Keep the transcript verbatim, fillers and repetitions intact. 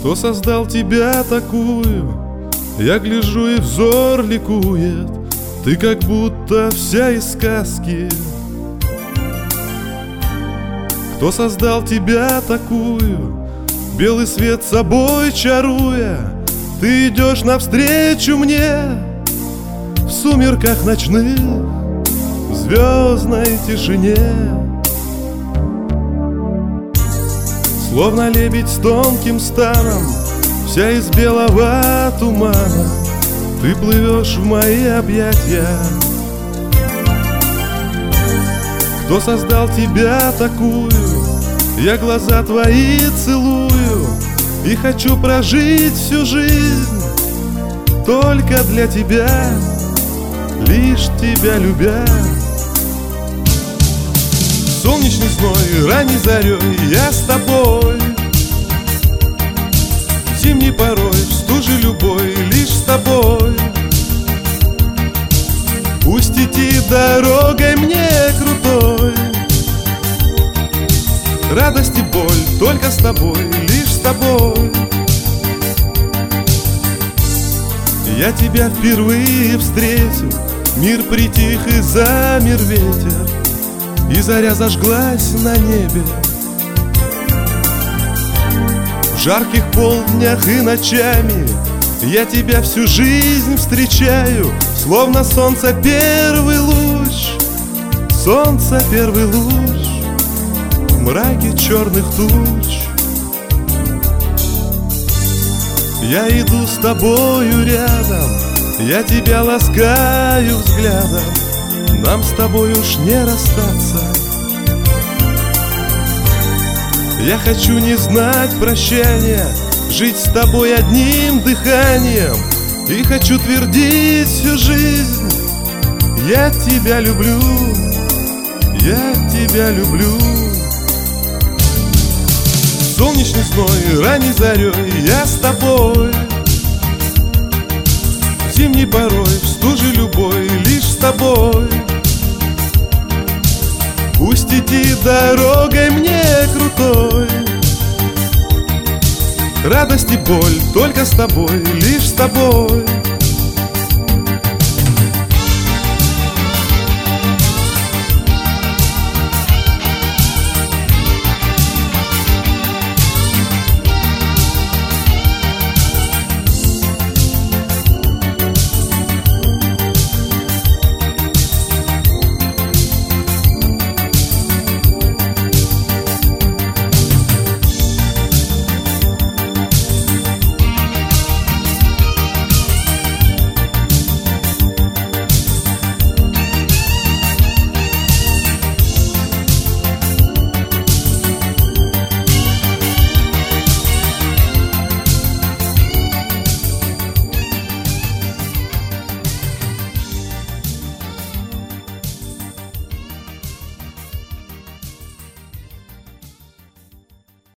Кто создал тебя такую? Я гляжу, и взор ликует. Ты как будто вся из сказки. Кто создал тебя такую? Белый свет собой чаруя, ты идешь навстречу мне в сумерках ночных, в звездной тишине. Словно лебедь с тонким станом, вся из белого тумана, ты плывешь в мои объятия. Кто создал тебя такую? Я глаза твои целую и хочу прожить всю жизнь только для тебя, лишь тебя любя. Солнечный зной, ранней зарей я с тобой, зимней порой, в стуже любой, лишь с тобой. Пусть идти дорогой мне крутой, радость и боль только с тобой, лишь с тобой. Я тебя впервые встретил, мир притих и замер ветер, и заря зажглась на небе. В жарких полднях и ночами я тебя всю жизнь встречаю, словно солнце первый луч, солнце первый луч в мраке черных туч. Я иду с тобою рядом, я тебя ласкаю взглядом, нам с тобой уж не расстаться. Я хочу не знать прощания, жить с тобой одним дыханием, и хочу твердить всю жизнь: я тебя люблю, я тебя люблю. Солнечный зной, ранней зарей я с тобой, зимней порой, в стуже любой, лишь с тобой. Пусть идти дорогой мне крутой, радость и боль только с тобой, лишь с тобой.